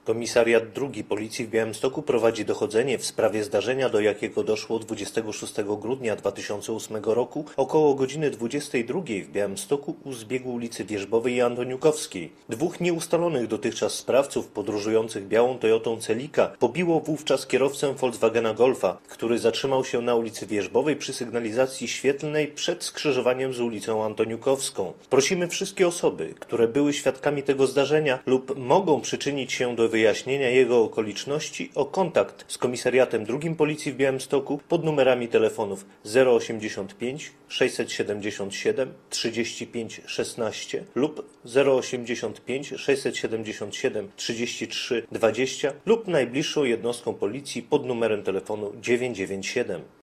Komisariat II Policji w Białymstoku prowadzi dochodzenie w sprawie zdarzenia, do jakiego doszło 26 grudnia 2008 roku około godziny 22 w Białymstoku u zbiegu ulicy Wierzbowej i Antoniukowskiej. Dwóch nieustalonych dotychczas sprawców podróżujących białą Toyotą Celica pobiło wówczas kierowcę Volkswagena Golfa, który zatrzymał się na ulicy Wierzbowej przy sygnalizacji świetlnej przed skrzyżowaniem z ulicą Antoniukowską. Prosimy wszystkie osoby, które były świadkami tego zdarzenia lub mogą przyczynić się do wyjaśnienia jego okoliczności, o kontakt z Komisariatem II Policji w Białymstoku pod numerami telefonów 085 677 35 16 lub 085 677 33 20 lub najbliższą jednostką policji pod numerem telefonu 997.